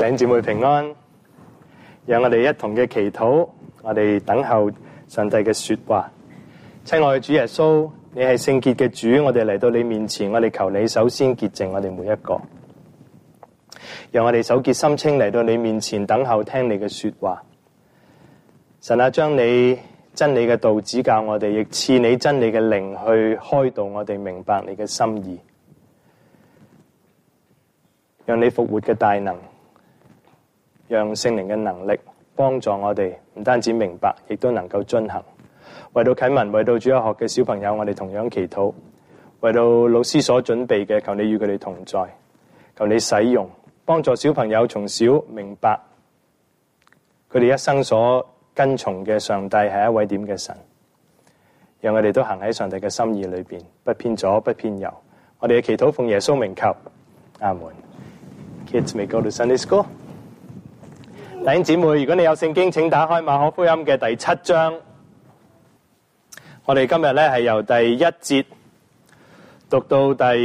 弟兄姊妹平安，讓我哋一同嘅祈禱，我哋等候上帝嘅說話。親愛嘅主耶穌，你係聖潔嘅主，我哋嚟到你面前，我哋求你首先潔淨我哋每一個，讓我哋手潔心清嚟到你面前等候聽你嘅說話。神啊，將你真理嘅道指教我哋，亦賜你真理嘅靈去開導我哋明白你嘅心意，讓你復活嘅大能，讓聖靈嘅能力幫助我哋，唔單止明白，亦都能夠遵行。為到啟文，為到主日學嘅小朋友，我哋同樣祈禱；為到老師所準備嘅，求你與佢哋同在，求你使用，幫助小朋友從小明白佢哋一生所跟從嘅上帝係一位點嘅神，讓我哋都行喺上帝嘅心意裏邊，不偏左不偏右。我哋嘅祈禱奉耶穌名求，阿門。Kids may go to Sunday school。弟兄姊妹，如果你有聖經，請打開馬可福音嘅第7章。我哋今日咧係由第1節讀到第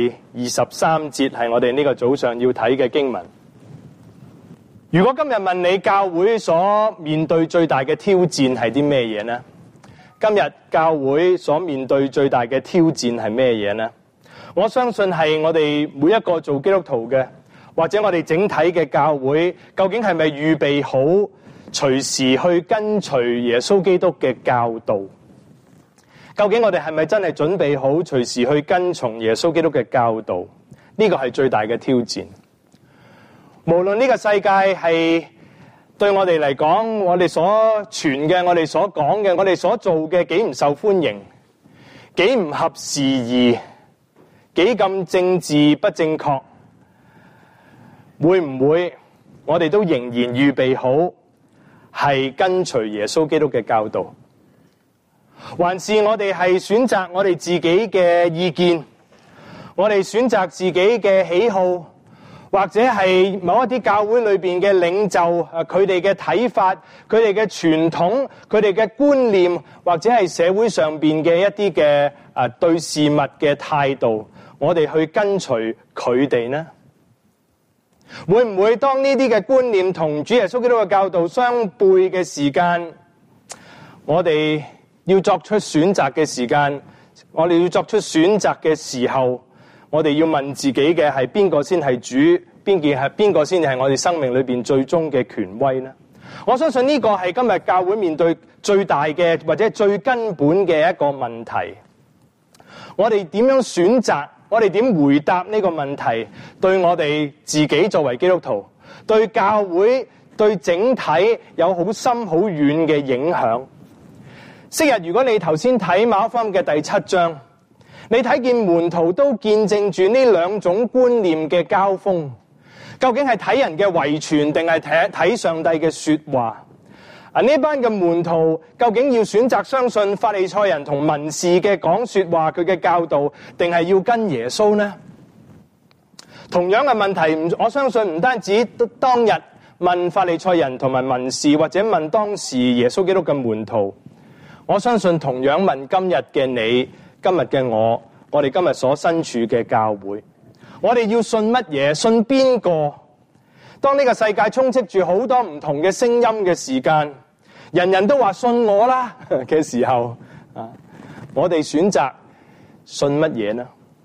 23節，係我哋呢個早上要睇嘅經文。如果今日問你教會所面對最大嘅挑戰係啲咩嘢呢？今日教會所面對最大嘅挑戰係咩嘢呢？我相信係我哋每一個做基督徒嘅，或者我哋整體嘅教會，究竟係咪預備好隨時去跟隨耶穌基督嘅教導？究竟我哋係咪真係準備好隨時去跟從耶穌基督嘅教導？呢個係最大嘅挑戰。無論呢個世界係對我哋嚟講，我哋所傳嘅、我哋所講嘅、我哋所做嘅幾唔受歡迎，幾唔合時宜，幾咁政治不正確，會唔會我哋都仍然預備好係跟隨耶穌基督嘅教導？還是我哋係選擇我哋自己嘅意見，我哋選擇自己嘅喜好，或者係某一啲教會裏邊嘅領袖，佢哋嘅睇法，佢哋嘅傳統，佢哋嘅觀念，或者係社會上邊嘅一啲嘅對事物嘅態度，我哋去跟隨佢哋呢？會唔會當呢啲嘅觀念同主耶穌基督嘅教導相悖嘅時間，我哋要作出選擇嘅時間，我哋要作出選擇嘅時候，我哋要問自己嘅係邊個先係主，邊個先係我哋生命裏邊最終嘅權威呢？我相信呢個係今日教會面對最大嘅或者最根本嘅一個問題。我哋點樣選擇？我哋點回答呢個問題？對我哋自己作為基督徒，對教會，對整體有好深好遠嘅影響。昔日如果你頭先睇馬可福音嘅第7章，你睇見門徒都見證住呢兩種觀念嘅交鋒，究竟係睇人嘅遺傳定係睇上帝嘅說話？呢班嘅門徒究竟要選擇相信法利賽人同文士嘅講說話，佢嘅教導，定係要跟耶穌呢？同樣嘅問題，我相信唔單止當日問法利賽人同埋文士，或者問當時耶穌基督嘅門徒，我相信同樣問今日嘅你，今日嘅我哋今日所身處嘅教會，我哋要信乜嘢？信邊個？當呢個世界充斥住好多唔同嘅聲音嘅時間，人人都話信我啦嘅時候，我哋選擇信乜嘢呢？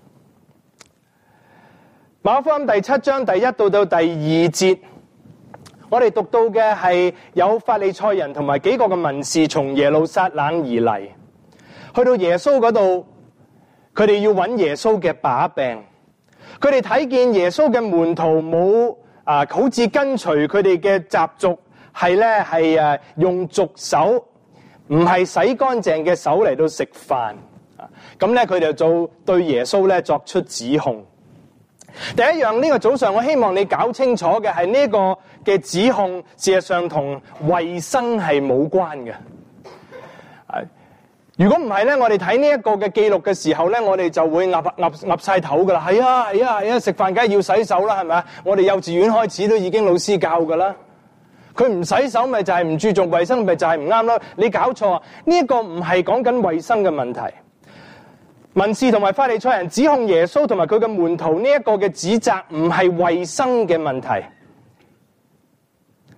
馬可福音第7章第1到第2節，我哋讀到嘅係有法利賽人同埋幾個嘅文士從耶路撒冷而嚟，去到耶穌嗰度，佢哋要揾耶穌嘅把柄。佢哋睇見耶穌嘅門徒冇好似跟隨佢哋嘅習俗，係用俗手，唔係洗乾淨嘅手嚟到食飯。咁咧佢哋就對耶穌咧作出指控。第一樣，呢個早上我希望你搞清楚嘅係呢個嘅指控，事實上同衛生係冇關嘅。如果唔係咧，我哋睇呢一個嘅記錄嘅時候咧，我哋就會岌晒頭噶啦。係啊，食飯梗係要洗手啦，係咪啊？我哋幼稚園開始都已經老師教噶啦。佢唔洗手咪就係唔注重衛生，咪就係唔啱咯。你搞錯啊！呢一個唔係講緊衛生嘅問題。文士同埋法利賽人指控耶穌同埋佢嘅門徒呢一個嘅指責，唔係衛生嘅問題，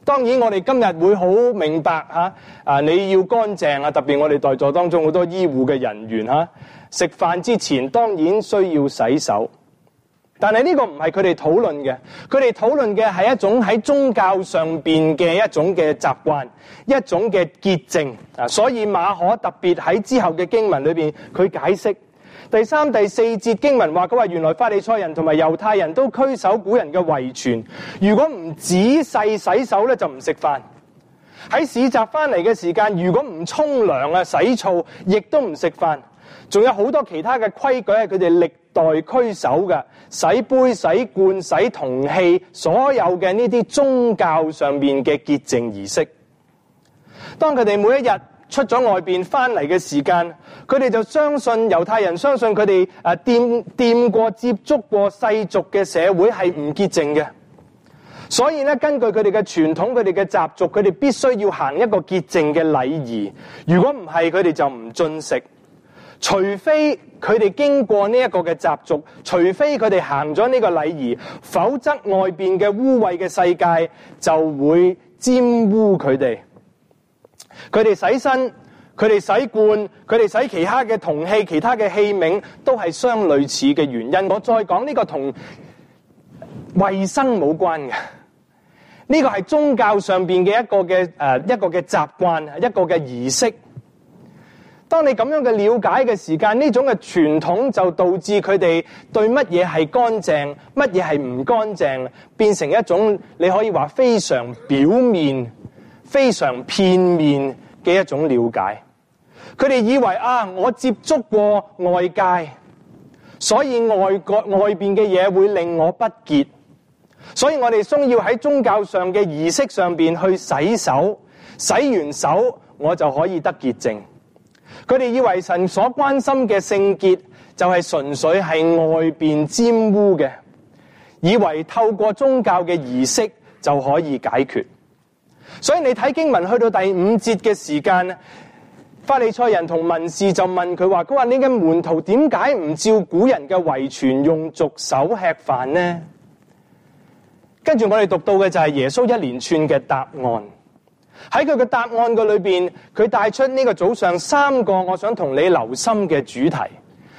當然我哋今日會好明白你要乾淨啊，特別我哋在座當中好多醫護嘅人員食飯之前當然需要洗手。但係呢個唔係佢哋討論嘅，佢哋討論嘅係一種喺宗教上邊嘅一種嘅習慣，一種嘅潔淨啊。所以馬可特別喺之後嘅經文裏邊，佢解釋第3、第4節經文話，佢話原來法利賽人同埋猶太人都拘守古人嘅遺傳，如果唔仔細洗手咧，就唔食飯。喺市集翻嚟嘅時間，如果唔沖涼啊、洗澡，亦都唔食飯。仲有好多其他嘅規矩係佢哋歷代拘守嘅，洗杯、洗罐、洗銅器，所有嘅呢啲宗教上面嘅潔淨儀式。當佢哋每一日出咗外邊翻嚟嘅時間，佢哋就相信猶太人相信佢哋掂過、接觸過世俗嘅社會係唔潔淨嘅。所以咧，根據佢哋嘅傳統、佢哋嘅習俗，佢哋必須要行一個潔淨嘅禮儀。如果唔係，佢哋就唔進食。除非佢哋經過呢一個嘅習俗，除非佢哋行咗呢個禮儀，否則外邊嘅污穢嘅世界就會沾污佢哋。佢哋洗身，佢哋洗罐，佢哋洗其他嘅銅器、其他嘅器皿，都係相類似嘅原因。我再講呢個同衛生冇關嘅，呢個係宗教上邊嘅一個嘅習慣，一個嘅儀式。當你咁樣嘅了解嘅時間，呢種嘅傳統就導致佢哋對乜嘢係乾淨，乜嘢係唔乾淨，變成一種你可以話非常表面、非常片面嘅一種了解。佢哋以為我接觸過外界，所以外邊嘅嘢會令我不潔，所以我哋需要喺宗教上嘅儀式上邊去洗手，洗完手我就可以得潔淨。佢哋以為神所關心嘅聖潔就係純粹係外邊沾污嘅，以為透過宗教嘅儀式就可以解決。所以你睇經文去到第5節嘅時間，法利賽人同文士就問佢話：你嘅門徒點解唔照古人嘅遺傳用俗手吃飯呢？跟住我哋讀到嘅就係耶穌一連串嘅答案。喺佢嘅答案嘅裏邊，佢帶出呢個早上3個我想同你留心嘅主題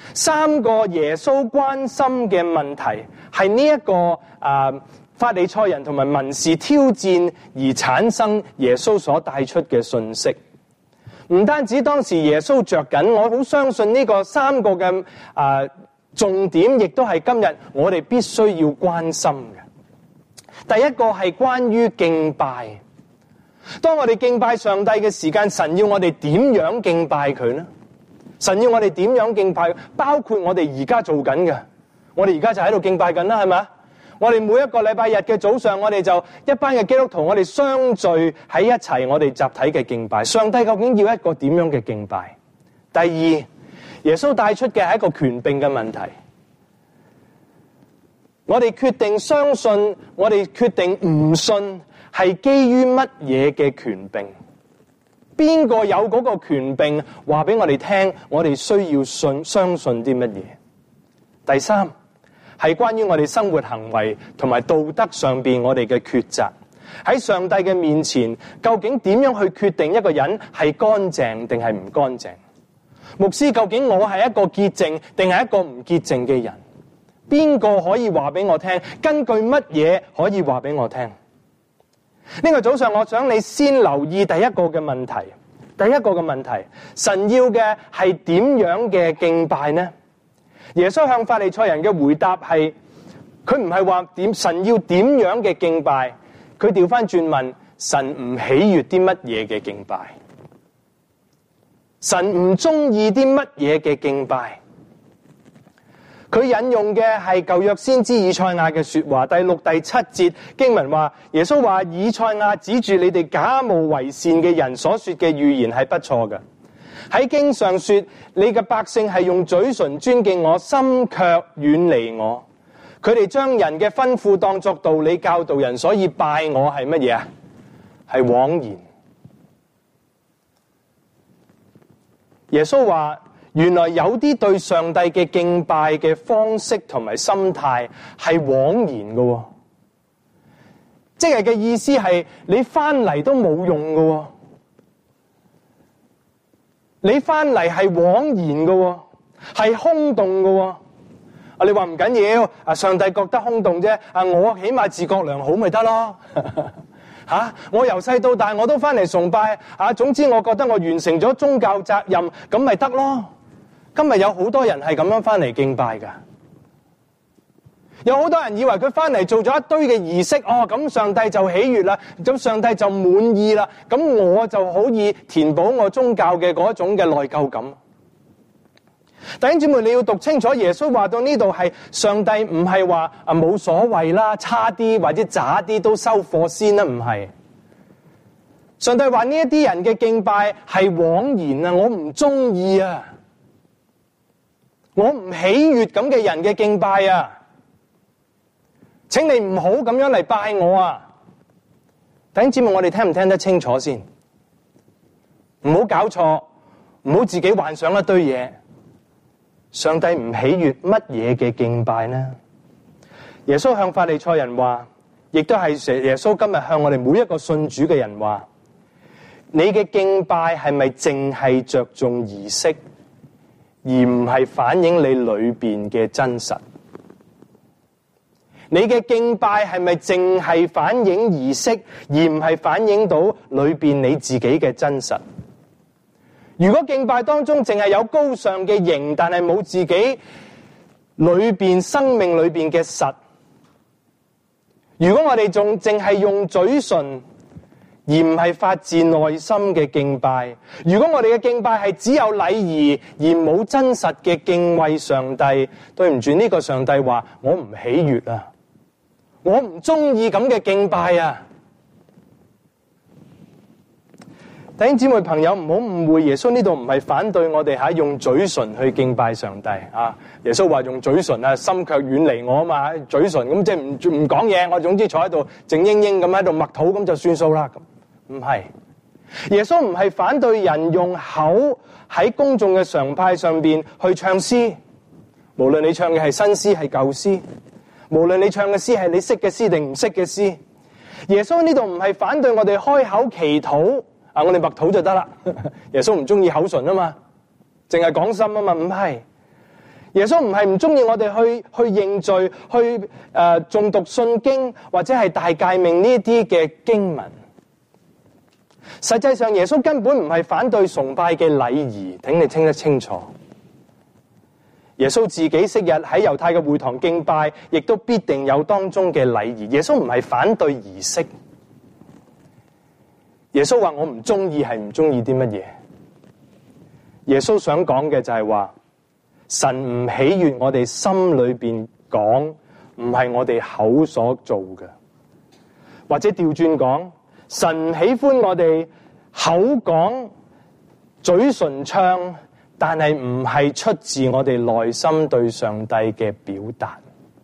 ，3個耶穌關心嘅問題，係呢一個法利賽人同埋文士挑戰而產生耶穌所帶出嘅信息。唔單止當時耶穌着緊，我好相信呢個3個嘅重點，亦都係今日我哋必須要關心嘅。第一個係關於敬拜。當我哋敬拜上帝嘅時間，神要我哋點樣敬拜佢呢？神要我哋點樣敬拜？包括我哋而家做緊嘅，我哋而家就喺度敬拜緊啦，係咪？我哋每一個禮拜日嘅早上，我哋就一班嘅基督徒，我哋相聚喺一齊，我哋集體嘅敬拜。上帝究竟要一個點樣嘅敬拜？第二，耶穌帶出嘅係一個權柄嘅問題。我哋決定相信，我哋決定唔信，係基於乜嘢嘅權柄？邊個有嗰個權柄話俾我哋聽？我哋需要相信啲乜嘢？第三，係關於我哋生活行為同埋道德上邊我哋嘅抉擇。喺上帝嘅面前，究竟點樣去決定一個人係乾淨定係唔乾淨？牧師，究竟我係一個潔淨定係一個唔潔淨嘅人？邊個可以話俾我聽？根據乜嘢可以話俾我聽？呢個早上我想你先留意第一個嘅問題。第一個嘅問題，神要嘅係點樣嘅敬拜呢？耶穌向法利賽人嘅回答係，佢唔係話神要點樣嘅敬拜，佢調翻轉問神唔喜悅啲乜嘢嘅敬拜，神唔中意啲乜嘢嘅敬拜。佢引用嘅係舊約先知以賽亞嘅說話，第6、第7節經文話，耶穌話以賽亞指住你哋假冒為善嘅人所說嘅預言係不錯嘅。喺經上說，你嘅百姓係用嘴唇尊敬我，心卻遠離我。佢哋將人嘅吩咐當作道理教導人，所以拜我係乜嘢啊？係枉然。耶穌話，原來有啲對上帝嘅敬拜嘅方式同埋心態係枉然嘅。 即係嘅意思係你翻嚟都冇用㗎，你翻嚟係枉然㗎，係空洞㗎。你話唔緊要，上帝覺得空洞啫，我起碼自覺良好咪得咯。我由細到大我都翻嚟崇拜，總之我覺得我完成咗宗教責任，咁咪得咯。今日有好多人係咁樣翻嚟敬拜㗎，有好多人以為佢翻嚟做咗一堆嘅儀式，咁上帝就喜悅啦，咁上帝就滿意啦，咁我就可以填補我宗教嘅嗰種嘅內疚感。弟兄姊妹，你要讀清楚，耶穌話到呢度係上帝唔係話冇所謂啦，差啲或者渣啲都收貨先啦，唔係。上帝話呢一啲人嘅敬拜係枉然啊，我唔中意啊，我唔喜悅咁嘅人嘅敬拜啊，請你唔好咁樣嚟拜我啊！弟兄姊妹，我哋聽唔聽得清楚先？唔好搞錯，唔好自己幻想一堆嘢。上帝唔喜悅乜嘢嘅敬拜呢？耶穌向法利賽人話，亦都係耶穌今日向我哋每一個信主嘅人話，你嘅敬拜係咪淨係着重儀式，而唔係反映你裏邊嘅真實？你嘅敬拜係咪淨係反映儀式，而唔係反映到裏邊你自己嘅真實？如果敬拜當中淨係有高尚嘅形，但係冇自己裏邊生命裏邊嘅實，如果我哋仲淨係用嘴唇而唔係發自內心嘅敬拜，如果我哋嘅敬拜係只有禮儀而冇真實嘅敬畏上帝，對唔住，呢個上帝話我唔喜悅啊，我唔中意咁嘅敬拜啊！弟兄姊妹朋友，唔好誤會，耶穌呢度唔係反對我哋用嘴唇去敬拜上帝啊！耶穌話用嘴唇心卻遠離我啊嘛，嘴唇咁即係唔講嘢，我總之坐喺度靜英英咁喺度默禱咁就算數啦。咁唔係，耶穌唔係反對人用口喺公眾嘅常派上邊去唱詩，無論你唱嘅係新詩係舊詩，無論你唱嘅詩係你識嘅詩定唔識嘅詩。耶穌呢度唔係反對我哋開口祈禱。我哋默禱就得啦。耶穌唔中意口唇啊嘛，淨係講心啊嘛，唔係。耶穌唔係唔中意我哋去認罪，去誦讀信經或者係大誡命呢啲嘅經文。實際上耶穌根本唔係反對崇拜嘅禮儀，請你聽得清楚。耶穌自己昔日喺猶太嘅會堂敬拜，亦都必定有當中嘅禮儀。耶穌唔係反對儀式。耶穌話我唔中意係唔中意啲乜嘢？耶穌想講嘅就係話，神唔喜悅我哋心裏邊講，唔係我哋口所做嘅，或者調轉講，神喜歡我哋口講、嘴唇唱，但係唔係出自我哋內心對上帝嘅表達。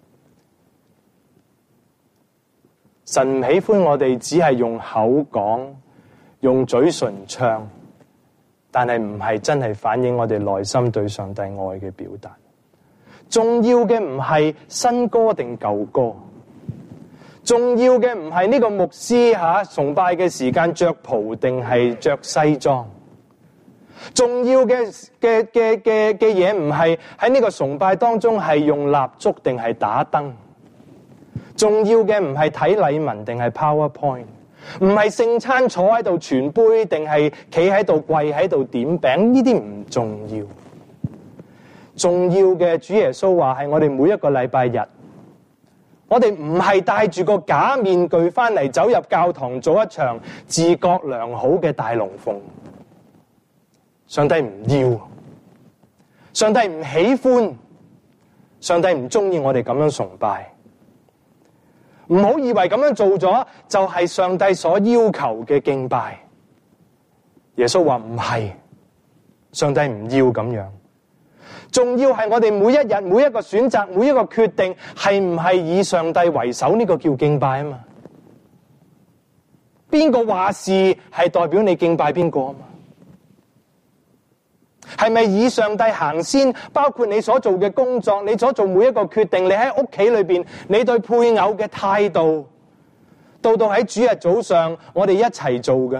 神唔喜歡我哋只係用口講，用嘴唇唱，但係唔係真係反映我哋內心對上帝愛嘅表達。重要嘅唔係新歌定舊歌，重要嘅唔係呢個牧師崇拜嘅時間着袍定係着西裝，重要嘅嘢唔係喺呢個崇拜當中係用蠟燭定係打燈，重要嘅唔係睇禮文定係 PowerPoint。唔係聖餐坐喺度傳杯，定係企喺度跪喺度點餅，呢啲唔重要。重要嘅主耶穌話係我哋每一個禮拜日，我哋唔係戴住個假面具翻嚟走入教堂做一場自覺良好嘅大龍鳳。上帝唔要，上帝唔喜歡，上帝唔中意我哋咁樣崇拜。唔好以為咁樣做咗就係上帝所要求嘅敬拜。耶穌話唔係，上帝唔要咁樣。仲要係我哋每一日每一個選擇每一個決定係唔係以上帝為首，呢個叫敬拜啊嘛。邊個話事係代表你敬拜邊個啊嘛？係咪以上帝行先？包括你所做嘅工作，你所做每一個決定，你喺屋企裏邊，你對配偶嘅態度， 到喺主日早上我哋一齊做嘅。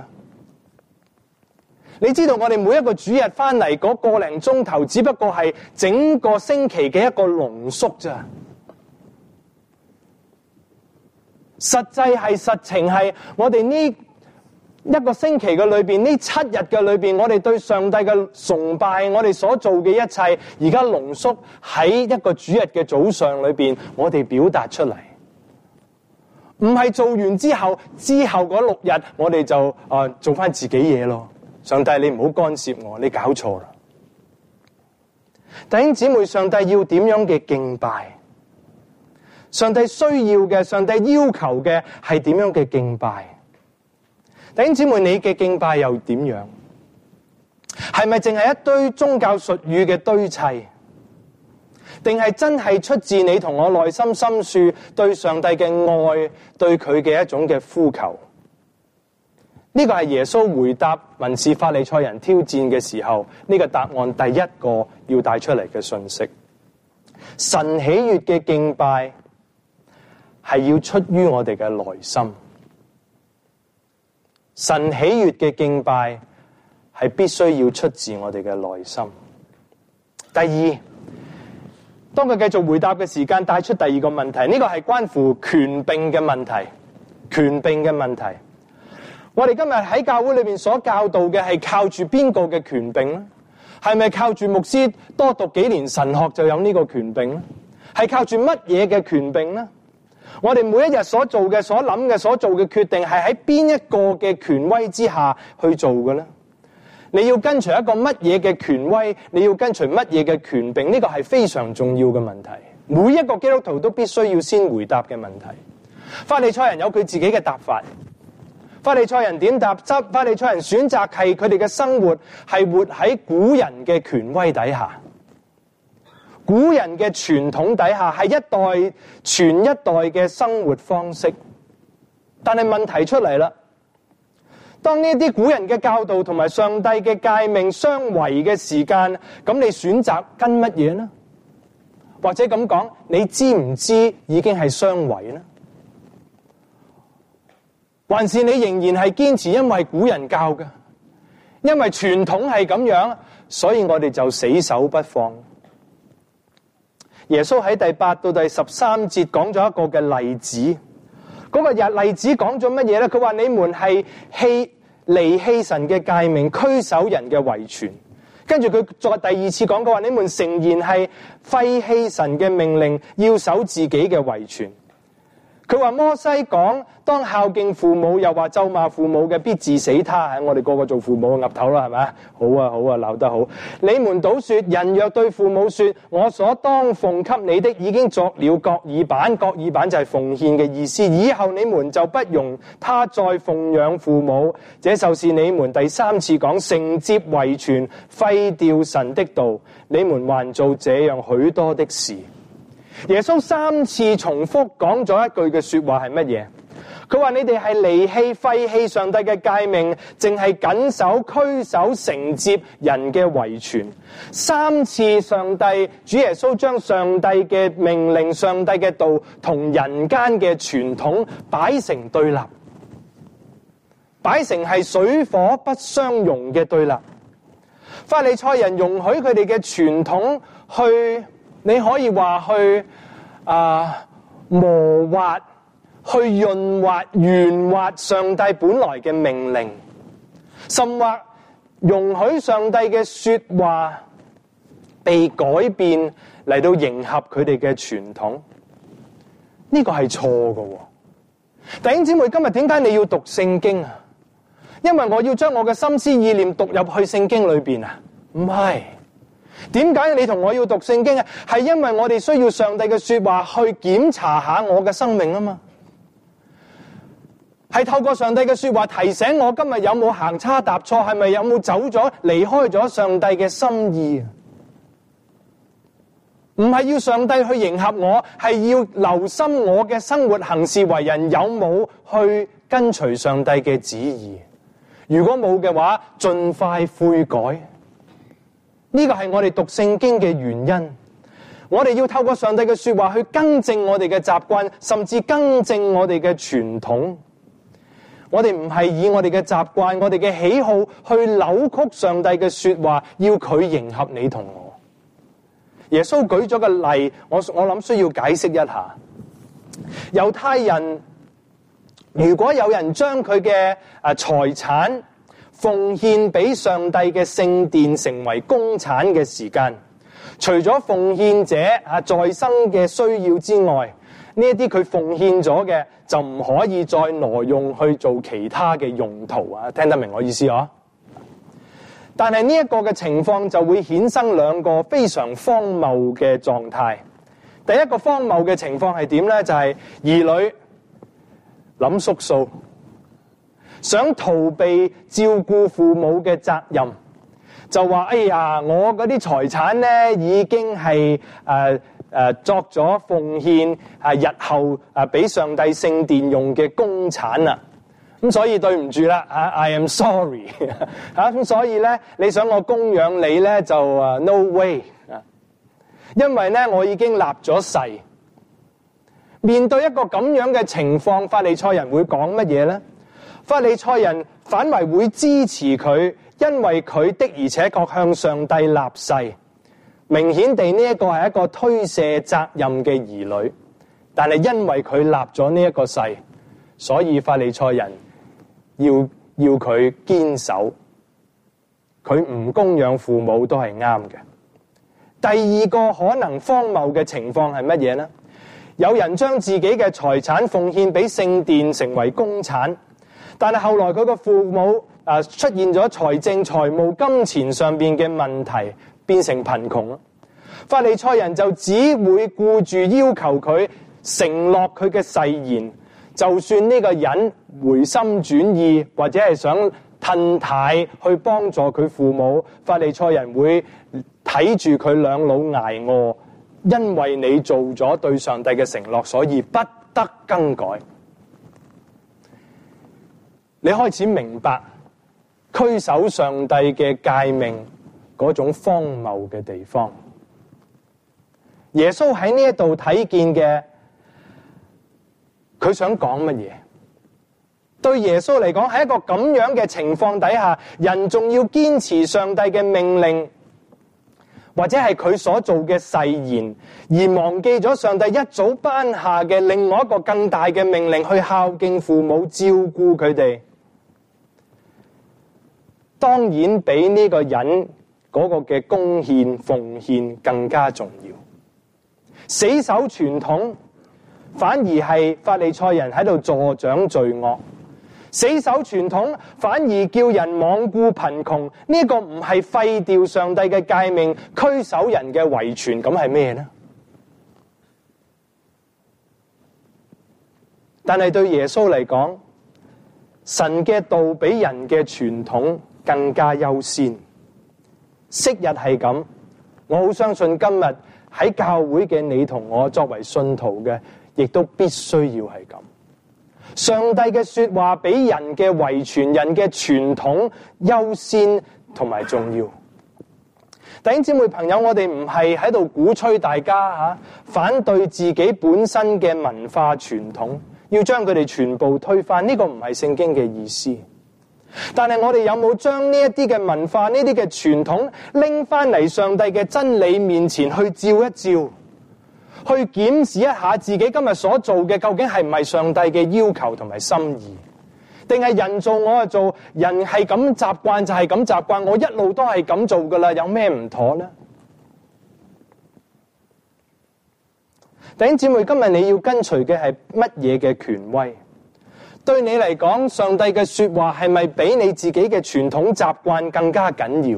你知道我哋每一個主日翻嚟嗰個零鐘頭，只不過係整個星期嘅一個濃縮咋。實情係我哋呢一個星期嘅裏邊，呢7日嘅裏邊，我哋對上帝嘅崇拜，我哋所做嘅一切，而家濃縮喺一個主日嘅早上裏邊，我哋表達出嚟。唔係做完之後嗰6日，我哋就做翻自己嘢咯。上帝，你唔好干涉我，你搞錯啦。弟兄姊妹，上帝要點樣嘅敬拜？上帝需要嘅，上帝要求嘅係點樣嘅敬拜？弟兄姊妹，你嘅敬拜又點樣？係咪淨係一堆宗教術語嘅堆砌？定係真係出自你同我內心深處對上帝嘅愛，對佢嘅一種嘅呼求？呢個係耶穌回答文士法利賽人挑戰嘅時候，呢個答案第一個要帶出嚟嘅信息。神喜悅嘅敬拜係要出於我哋嘅內心。神喜悅嘅敬拜係必須要出自我哋嘅內心。第二，當佢繼續回答嘅時間，帶出第二個問題，呢個係關乎權柄嘅問題。權柄嘅問題，我哋今日喺教會裏面所教導嘅係靠住邊個嘅權柄呢？係咪靠住牧師多讀幾年神學就有呢個權柄呢？係靠住乜嘢嘅權柄呢？我哋每一日所做嘅、所諗嘅、所做嘅決定係喺邊一個嘅權威之下去做嘅呢？你要跟隨一個乜嘢嘅權威？你要跟隨乜嘢嘅權柄？呢個係非常重要嘅問題，每一個基督徒都必須要先回答嘅問題。法利賽人有佢自己嘅答法。法利賽人點答？法利賽人選擇係佢哋嘅生活係活喺古人嘅權威底下，古人嘅傳統底下，係一代傳一代嘅生活方式。但係問題出嚟啦，當呢啲古人嘅教導同埋上帝嘅誡命相違嘅時間，咁你選擇跟乜嘢呢？或者咁講，你知唔知已經係相違呢？還是你仍然係堅持因為古人教嘅，因為傳統係咁樣，所以我哋就死守不放。耶穌喺第8到第13節講咗一個嘅例子，嗰個例子講咗乜嘢呢？佢話你們係離棄神嘅誡命，拘守人嘅遺傳。跟住佢再第二次講，佢話你們誠然係廢棄神嘅命令，要守自己嘅遺傳。佢話摩西講當孝敬父母，又話咒罵父母嘅必治死他。我哋個個做父母嘅岌頭啦，係咪？好啊好啊，鬧得好。你們倒說，人若對父母說，我所當奉給你的已經作了各耳板，各耳板就係奉獻嘅意思，以後你們就不容他再奉養父母，這就是你們第3次講承接遺傳，廢掉神的道，你們還做這樣許多的事。耶穌3次重複講咗一句嘅說話係乜嘢？佢話你哋係離棄廢棄上帝嘅誡命，淨係謹守拘守承接人嘅遺傳。3次上帝主耶穌將上帝嘅命令、上帝嘅道同人間嘅傳統擺成對立，擺成係水火不相容嘅對立。法利賽人容許佢哋嘅傳統去，你可以話去磨滑、去潤滑、圓滑上帝本來嘅命令，甚或容許上帝嘅說話被改變嚟到迎合佢哋嘅傳統。呢個係錯嘅。弟兄姊妹，今日點解你要讀聖經啊？因為我要將我嘅心思意念讀入去聖經裏邊啊？唔係。點解你同我要讀聖經啊？係因為我哋需要上帝嘅說話去檢查下我嘅生命啊嘛。係透過上帝嘅說話提醒我今日有冇行差踏錯，係咪有冇走咗離開咗上帝嘅心意。唔係要上帝去迎合我，係要留心我嘅生活行事為人有冇去跟隨上帝嘅旨意。如果冇嘅話，盡快悔改。呢個係我哋讀聖經嘅原因，我哋要透過上帝嘅說話去更正我哋嘅習慣，甚至更正我哋嘅傳統。 我哋唔係以我哋嘅習慣、我哋嘅喜好去扭曲上帝嘅說話，要佢迎合你同我。耶穌舉咗個例，我諗需要解釋一下。猶太人如果有人將佢嘅財產奉獻俾上帝嘅聖殿成為公產嘅時間，除咗奉獻者在生嘅需要之外，呢一啲佢奉獻咗嘅就唔可以再挪用去做其他嘅用途啊！聽得明我意思啊？但係呢一個嘅情況就會衍生兩個非常荒謬嘅狀態。第一個荒謬嘅情況係點呢？就係兒女諗縮數，想逃避照顧父母嘅責任，就話：哎呀，我嗰啲財產呢已經係作咗奉獻，日後俾上帝聖殿用嘅公產啦。咁所以對唔住啦，I am sorry 咁所以咧，你想我供養你咧就no way 因為咧我已經立咗誓。面對一個咁樣嘅情況，法利賽人會講乜嘢咧？法利賽人反為會支持佢，因為佢的而且確向上帝立誓。明顯地呢一個係一個推卸責任嘅兒女，但係因為佢立咗呢一個誓，所以法利賽人要佢堅守，佢唔供養父母都係啱嘅。第二個可能荒謬嘅情況係乜嘢呢？有人將自己嘅財產奉獻俾聖殿成為公產，但係後來佢個父母出現咗財務金錢上邊嘅問題，變成貧窮。法利賽人就只會顧住要求佢承諾佢嘅誓言，就算呢個人回心轉意或者係想褪軚去幫助佢父母，法利賽人會睇住佢兩老挨餓，因為你做咗對上帝嘅承諾，所以不得更改。你開始明白拘守上帝嘅誡命嗰種荒謬嘅地方。耶穌喺呢一度睇見嘅，佢想講乜嘢？對耶穌嚟講，喺一個咁樣嘅情況底下，人仲要堅持上帝嘅命令，或者係佢所做嘅誓言，而忘記咗上帝一早頒下嘅另外一個更大嘅命令，去孝敬父母，照顧佢哋。當然比呢個人嗰個嘅貢獻奉獻更加重要。死守傳統反而係法利賽人喺度助長罪惡，死守傳統反而叫人罔顧貧窮。呢個唔係廢掉上帝嘅誡命，拘守人嘅遺傳，咁係咩呢？但係對耶穌嚟講，神嘅道比人嘅傳統更加優先。昔日係咁，我好相信今日喺教會嘅你同我作為信徒嘅，亦都必須要係咁。上帝嘅說話比人嘅遺傳、人嘅傳統優先同埋重要。弟兄姊妹朋友，我哋唔係喺度鼓吹大家反對自己本身嘅文化傳統，要將佢哋全部推翻，呢個唔係聖經嘅意思。但係我哋有冇將呢一啲嘅文化、呢啲嘅傳統拎翻嚟上帝嘅真理面前去照一照，去檢視一下自己今日所做嘅究竟係唔係上帝嘅要求同埋心意，定係人做我就做，人係咁習慣就係咁習慣，我一路都係咁做噶啦，有咩唔妥呢？弟兄姊妹，今日你要跟隨嘅係乜嘢嘅權威？對你嚟講，上帝嘅說話係咪比你自己嘅傳統習慣更加緊要？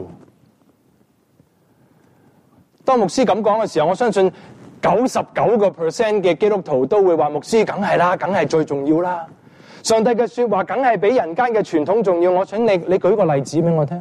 當牧師咁講嘅時候，我相信99% 嘅基督徒都會話，牧師梗係啦，梗係最重要啦。上帝嘅說話梗係比人間嘅傳統重要。我請你舉個例子俾我聽。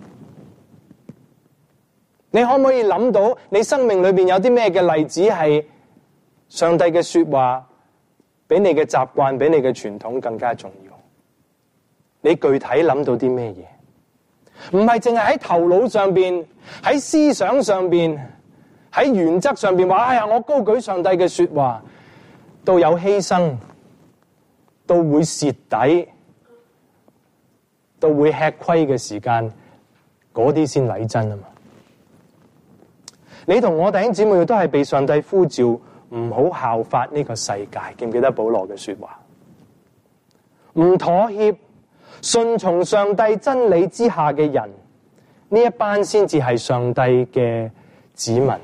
你可唔可以諗到你生命裏面有啲咩嘅例子係上帝嘅說話比你嘅習慣、比你嘅傳統更加重要？你具體諗到啲咩嘢？唔係淨係喺頭腦上邊，喺思想上邊，喺原則上邊話，哎呀，我高舉上帝嘅說話，到有犧牲，到會蝕底， 到會吃虧嘅時間，嗰啲先禮真啊嘛。你同我弟兄姊妹都係被上帝呼召，唔好效法呢個世界。記唔記得保羅嘅說話？唔妥協，順從上帝真理之下嘅人，呢一班先至係上帝嘅子民。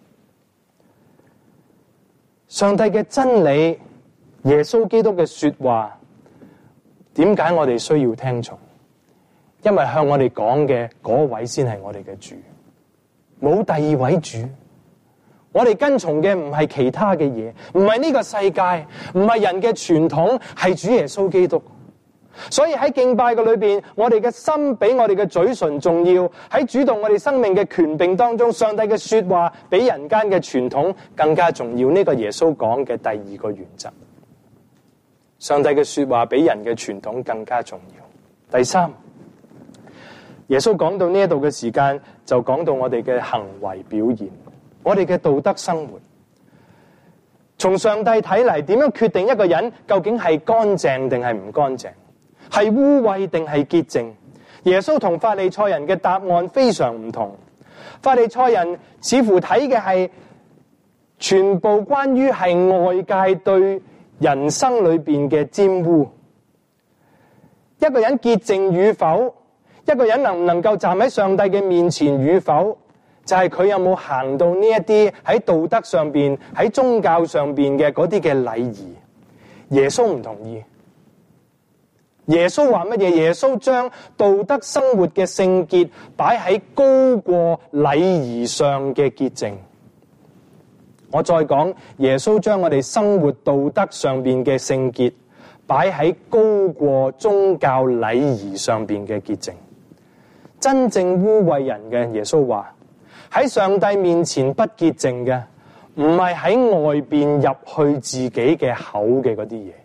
上帝嘅真理，耶穌基督嘅說話，點解我哋需要聽從？因為向我哋講嘅嗰位先係我哋嘅主，冇第二位主。我哋跟從嘅唔係其他嘅嘢，唔係呢個世界，唔係人嘅傳統，係主耶穌基督。所以喺敬拜嘅裏邊，我哋嘅心比我哋嘅嘴唇重要。喺主導我哋生命嘅權柄當中，上帝嘅說話比人間嘅傳統更加重要。呢個耶穌講嘅第二個原則，上帝嘅說話比人嘅傳統更加重要。第三，耶穌講到呢一度嘅時間，就講到我哋嘅行為表現，我哋嘅道德生活。從上帝睇嚟，點樣決定一個人究竟係乾淨定係唔乾淨，係污穢定係潔淨？耶穌同法利賽人嘅答案非常唔同。法利賽人似乎睇嘅係全部關於係外界對人生裏邊嘅沾污，一個人潔淨與否，一個人能唔能夠站喺上帝嘅面前與否，就係佢有冇行到呢一啲喺道德上邊、喺宗教上邊嘅嗰啲嘅禮儀。耶穌唔同意。耶穌話乜嘢？耶穌將道德生活嘅聖潔擺喺高過禮儀上嘅潔淨。我再講，耶穌將我哋生活道德上邊嘅聖潔擺喺高過宗教禮儀上邊嘅潔淨。真正污穢人嘅，耶穌話喺上帝面前不潔淨嘅，唔係喺外邊入去自己嘅口嘅嗰啲嘢，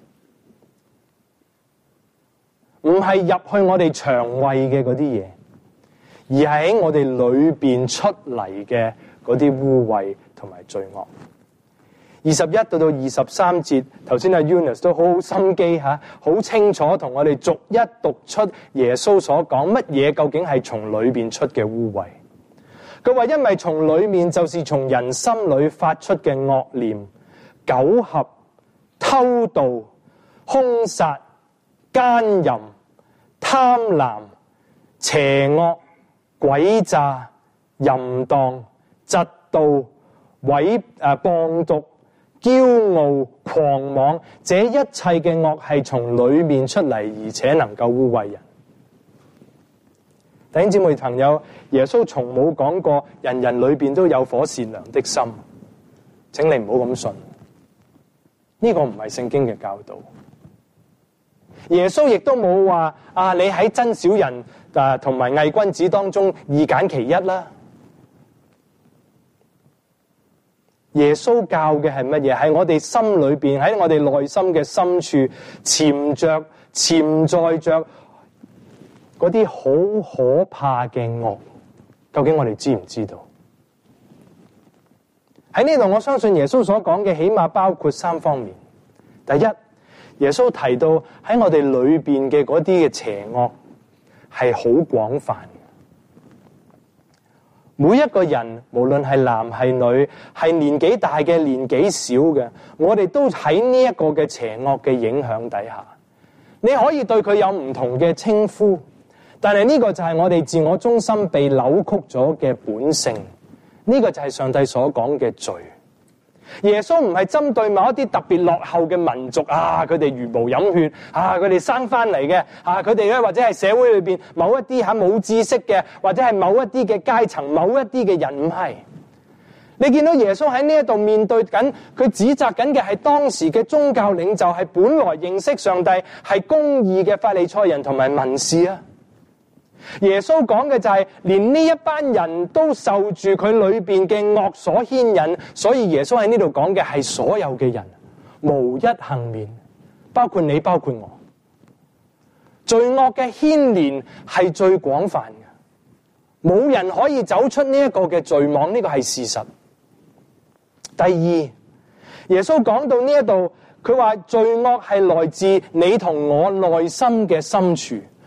唔係入去我哋腸胃嘅嗰啲嘢，而係喺我哋裏邊出嚟嘅嗰啲污穢同埋罪惡。21到23節，頭先阿 Eunice 都好心機好清楚同我哋逐一讀出耶穌所講乜嘢究竟係從裏邊出嘅污穢。佢話因為從裏面就是從人心裏發出嘅惡念、苟合、偷盜、兇殺、奸淫、貪婪、邪惡、詭詐、淫蕩、嫉妒、謗讟、驕傲、狂妄，這一切嘅惡係從裏面出嚟，而且能夠污穢人。弟兄姊妹朋友，耶穌從冇講過人人裏邊都有顆善良的心，請你唔好咁信，呢個唔係聖經嘅教導。耶穌亦都冇話你喺真小人同埋偽君子當中二揀其一啦。耶穌教嘅係乜嘢？係我哋心裏邊，喺我哋內心嘅深處潛在着嗰啲好可怕嘅惡，究竟我哋知唔知道？喺呢度我相信耶穌所講嘅起碼包括3方面。第一，耶穌提到喺我哋裏邊嘅嗰啲嘅邪惡係好廣泛。每一個人無論係男係女，係年紀大嘅年紀小嘅，我哋都喺呢一個嘅邪惡嘅影響底下。你可以對佢有唔同嘅稱呼，但係呢個就係我哋自我中心被扭曲咗嘅本性。呢個就係上帝所講嘅罪。耶穌唔係針對某一啲特別落後嘅民族佢哋茹毛飲血佢哋生翻嚟嘅佢哋咧，或者係社會裏邊某一啲冇知識嘅，或者係某一啲嘅階層、某一啲嘅人，唔係。你見到耶穌喺呢一度面對緊，佢指責緊嘅係當時嘅宗教領袖，係本來認識上帝係公義嘅法利賽人同埋文士啊。耶穌講嘅就係連呢一班人都受住佢裏邊嘅惡所牽引，所以耶穌喺呢度講嘅係所有嘅人無一幸免，包括你，包括我。罪惡嘅牽連係最廣泛嘅，冇人可以走出呢一個嘅罪網，呢個係事實。第二，耶穌講到呢一度，佢話罪惡係來自你同我內心嘅深處。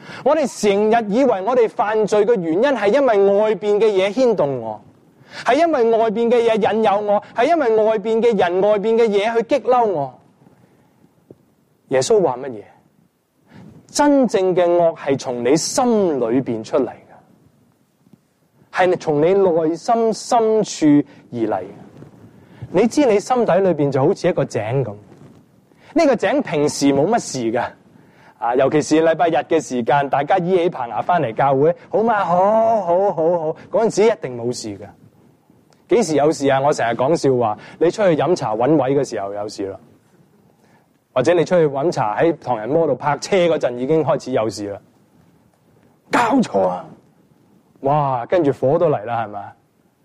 我哋成日以為我哋犯罪嘅原因係因為外邊嘅嘢牽動我，係因為外邊嘅嘢引誘我，係因為外邊嘅人、外邊嘅嘢去激嬲我。耶穌話乜嘢？真正嘅惡係從你心裏邊出嚟嘅，係從你內心深處而嚟嘅。你知你心底裏邊就好似一個井咁，呢個井平時冇乜事㗎。尤其是禮拜日嘅時間，大家依起棚牙翻嚟教會，好嘛？好，嗰陣時一定冇事㗎。幾時有事啊？我成日講笑話，你出去飲茶揾位嘅時候有事啦，或者你出去揾茶喺唐人摩度泊車嗰陣已經開始有事啦。搞錯啊！哇，跟住火都嚟啦，係咪？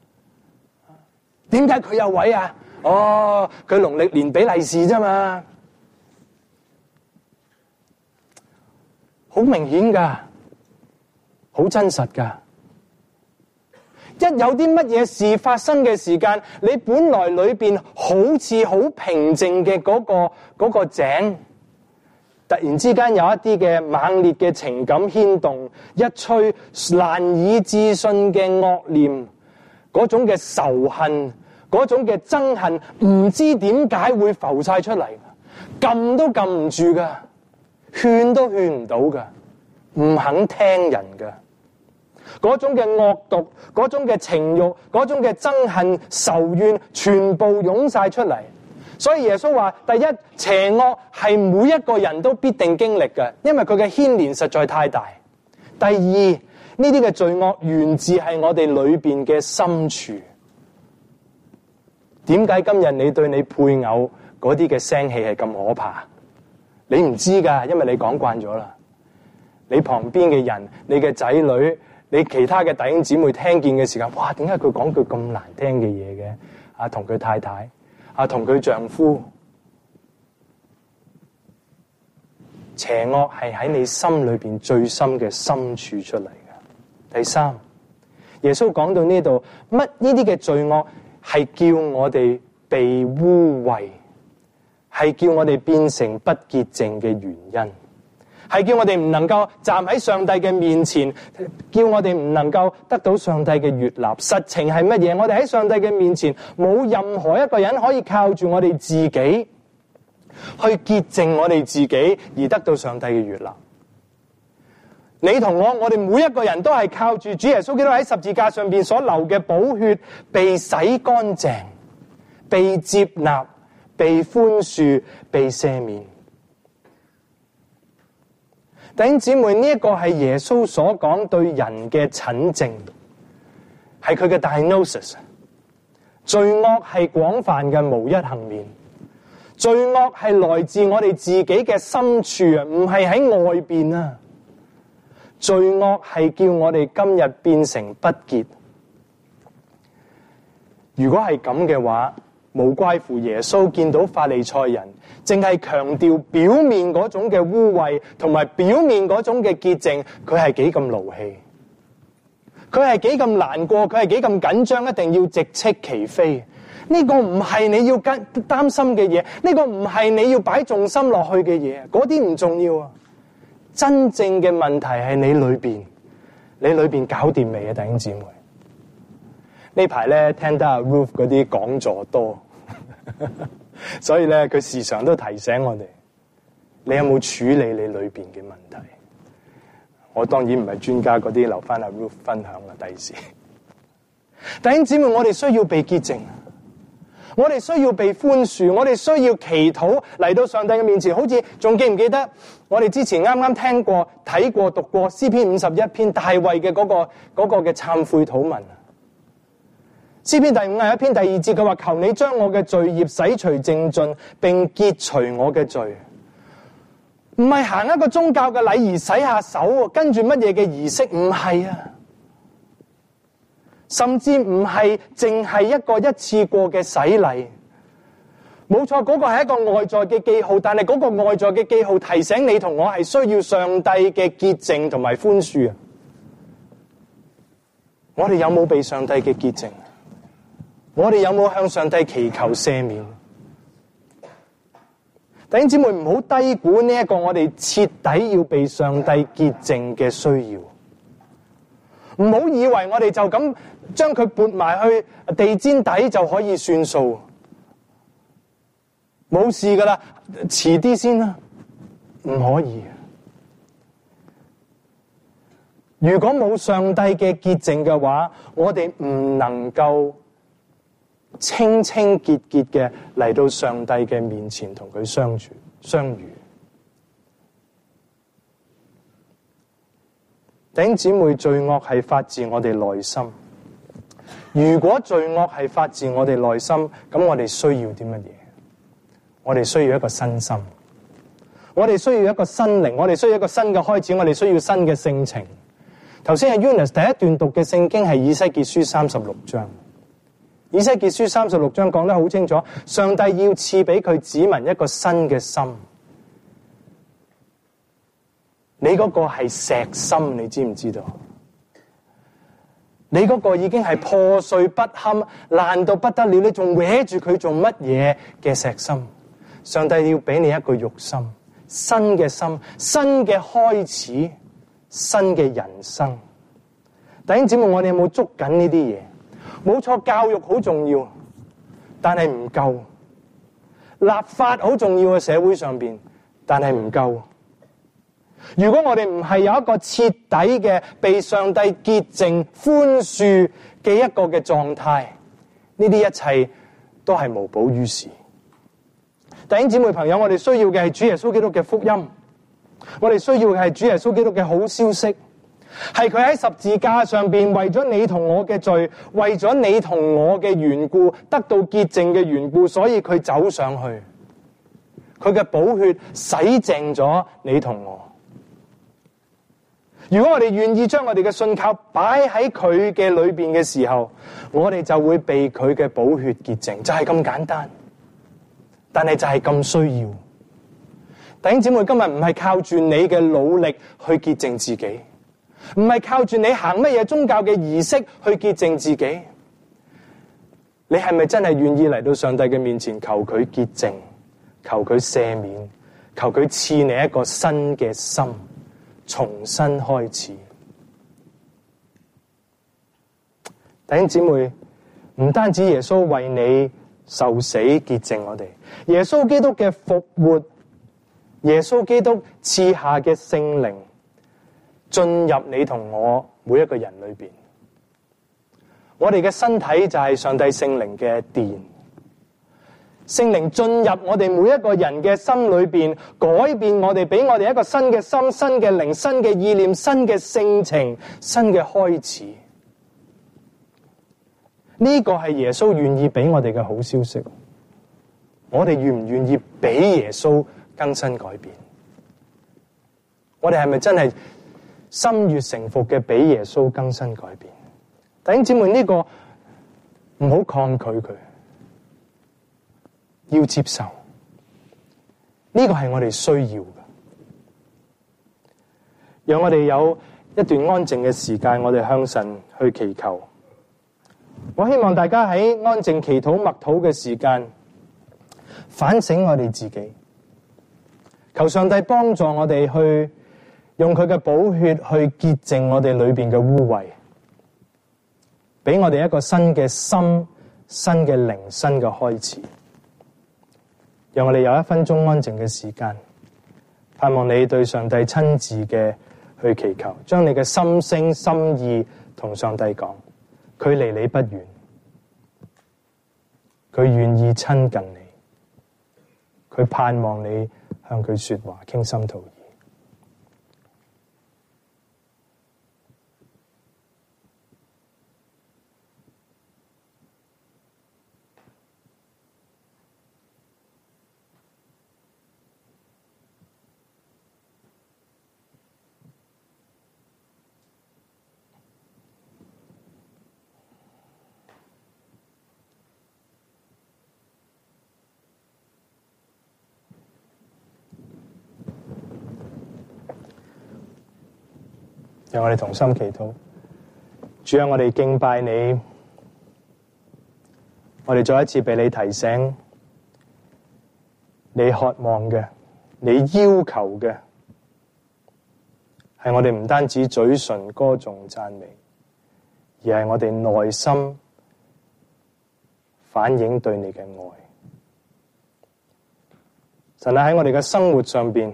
點解佢有位啊？哦，佢農曆年俾利是啫嘛。好明顯噶，好真實噶。一有啲乜嘢事發生嘅時間，你本來裏邊好似好平靜嘅嗰個井，突然之間有一啲嘅猛烈嘅情感牽動，一吹難以置信嘅惡念，嗰種嘅仇恨，嗰種嘅憎恨，唔知點解會浮晒出嚟，撳都撳唔住噶。勸都勸唔到噶，唔肯聽人噶，嗰種嘅惡毒，嗰種嘅情慾，嗰種嘅憎恨、仇怨，全部湧晒出嚟。所以耶穌話：第一，邪惡係每一個人都必定經歷嘅，因為佢嘅牽連實在太大。第二，呢啲嘅罪惡源自係我哋裏邊嘅深處。點解今日你對你配偶嗰啲嘅聲氣係咁可怕？你唔知噶，因為你講慣咗啦。你旁邊嘅人、你嘅仔女、你其他嘅弟兄姊妹聽見嘅時間，哇！點解佢講句咁難聽嘅嘢嘅？同佢太太，同佢丈夫，邪惡係喺你心裏邊最深嘅深處出嚟嘅。第三，耶穌講到呢度，乜呢啲嘅罪惡係叫我哋被污穢，係叫我哋變成不潔淨嘅原因，係叫我哋唔能夠站喺上帝嘅面前，叫我哋唔能夠得到上帝嘅悅納。實情係乜嘢？我哋喺上帝嘅面前，冇任何一個人可以靠住我哋自己去潔淨我哋自己，而得到上帝嘅悅納。你同我哋每一個人都係靠住主耶穌基督喺十字架上邊所流嘅寶血，被洗乾淨，被接納，被寬恕，被赦免。弟兄姊妹，呢一個係耶穌所講對人嘅診症，係佢嘅 diagnosis。罪惡係廣泛嘅，無一幸免。罪惡係來自我哋自己嘅深處啊，唔係喺外邊啊。罪惡係叫我哋今日變成不潔。如果係咁嘅話，無怪乎耶穌見到法利賽人淨係強調表面嗰種嘅污穢同埋表面嗰種嘅潔淨，佢係幾咁勞氣，佢係幾咁難過，佢係幾咁緊張，一定要直斥其非。呢個唔係你要擔心嘅嘢，呢個唔係你要擺重心落去嘅嘢，嗰啲唔重要啊。真正嘅問題係你裏邊搞掂未啊，弟兄姊妹？呢排咧聽得阿 Ruth 嗰啲講座多，所以咧佢時常都提醒我哋，你有冇處理你裏邊嘅問題？我當然唔係專家，嗰啲留翻阿 Ruth 分享啦，第時。弟兄姊妹，我哋需要被潔淨，我哋需要被寬恕，我哋需要祈禱嚟到上帝嘅面前。好似仲記唔記得我哋之前啱啱聽過、睇過、讀過詩篇51篇大衛嘅嗰個嘅懺悔禱文。詩篇第51篇第2節，佢話：求你將我嘅罪孽洗除淨盡，並潔除我嘅罪。唔係行一個宗教嘅禮儀洗下手，跟住乜嘢嘅儀式，唔係啊。甚至唔係淨係一個一次過嘅洗禮。冇錯，嗰個係一個外在嘅記號，但係嗰個外在嘅記號提醒你同我係需要上帝嘅潔淨同埋寬恕啊。我哋有冇被上帝嘅潔淨？我哋有冇向上帝祈求赦免？ 弟兄姊妹，唔好低估呢一個我哋徹底要被上帝潔淨嘅需要。唔好以為我哋就咁將佢撥埋去地氈底就可以算數，冇事噶啦，遲啲先啦，唔可以。如果冇上帝嘅潔淨嘅話，我哋唔能夠清清潔潔嘅嚟到上帝嘅面前同佢相遇。弟兄姊妹，罪惡係發自我哋內心。如果罪惡係發自我哋內心，咁我哋需要啲乜嘢？我哋需要一個新心，我哋需要一個新靈，我哋需要一個新嘅開始，我哋需要新嘅性情。頭先係 Eunice 第一段讀嘅聖經係以西結書36章。以西結書36章講得好清楚，上帝要賜俾佢子民一個新嘅心。你嗰個係石心，你知唔知道？你嗰個已經係破碎不堪、爛到不得了，你仲搲住佢做乜嘢嘅石心？上帝要俾你一個肉心，新嘅心，新嘅開始，新嘅人生。弟兄姊妹，我哋有冇捉緊呢啲嘢？冇錯，教育好重要，但係唔夠。立法好重要嘅社會上邊，但係唔夠。如果我哋唔係有一個徹底嘅被上帝潔淨、寬恕嘅一個嘅狀態，呢啲一切都係無補於事。弟兄姊妹朋友，我哋需要嘅係主耶穌基督嘅福音，我哋需要嘅係主耶穌基督嘅好消息，係佢喺十字架上邊為咗你同我嘅罪，為咗你同我嘅緣故，得到潔淨嘅緣故，所以佢走上去，佢嘅寶血洗淨咗你同我。如果我哋願意將我哋嘅信靠擺喺佢嘅裏邊嘅時候，我哋就會被佢嘅寶血潔淨，就係咁簡單。但係就係咁需要。弟兄姊妹，今日唔係靠住你嘅努力去潔淨自己，唔係靠住你行乜嘢宗教嘅儀式去潔淨自己。你係咪真係願意嚟到上帝嘅面前求佢潔淨，求佢赦免，求佢賜你一個新嘅心，重新開始？弟兄姊妹，唔單止耶穌為你受死潔淨我哋，耶穌基督嘅復活，耶穌基督賜下嘅聖靈進入你同我每一個人裏邊。我哋嘅身體就係上帝聖靈嘅殿，聖靈進入我哋每一個人嘅心裏邊，改變我哋，俾我哋一個新嘅心、新嘅靈、新嘅意念、新嘅性情、新嘅開始。呢個係耶穌願意俾我哋嘅好消息。我哋願唔願意俾耶穌更新改變？我哋係咪真係心悅誠服嘅俾耶穌更新改變？弟兄姊妹，呢個唔好抗拒佢，要接受。呢個係我哋需要嘅。讓我哋有一段安靜嘅時間，我哋向神去祈求。我希望大家喺安靜祈禱默禱嘅時間，反省我哋自己，求上帝幫助我哋去用佢嘅寶血去潔淨我哋裏邊嘅污穢，俾我哋一個新嘅心、新嘅靈、新嘅開始。讓我哋有1分鐘安靜嘅時間，盼望你對上帝親自嘅去祈求，將你嘅心聲、心意同上帝講。佢離你不遠，佢願意親近你，佢盼望你向佢說話，傾心吐意。讓我哋同心祈禱。主啊，我哋敬拜你，我哋再一次被你提醒， 你渴望嘅，你要求嘅，係我哋唔單止嘴唇歌頌讚美，而係我哋內心反映對你嘅愛。神啊，喺我哋嘅生活上邊，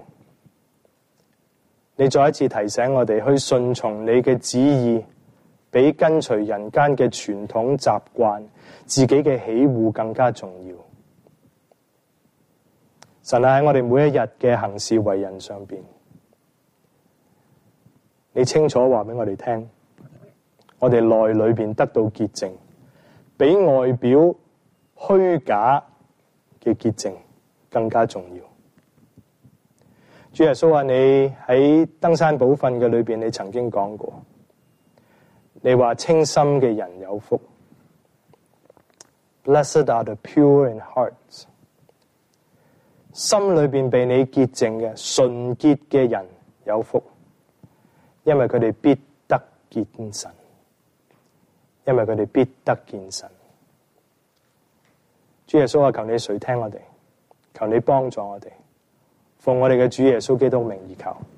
你再一次提醒我哋去順從你嘅旨意，比跟隨人間嘅傳統習慣、自己嘅喜惡更加重要。神啊，喺我哋每一日嘅行事為人上邊，你清楚話俾我哋聽，我哋內裏邊得到潔淨，比外表虛假嘅潔淨更加重要。主耶穌話，你喺登山寶訓嘅裏邊，你曾經講過，你話清心嘅人有福。Blessed are the pure in hearts， 心裏邊被你潔淨嘅純潔嘅人有福，因為佢哋必得見神，因為佢哋必得見神。主耶穌啊，求你垂聽我哋，求你幫助我哋，奉我哋嘅主耶穌基督名而求。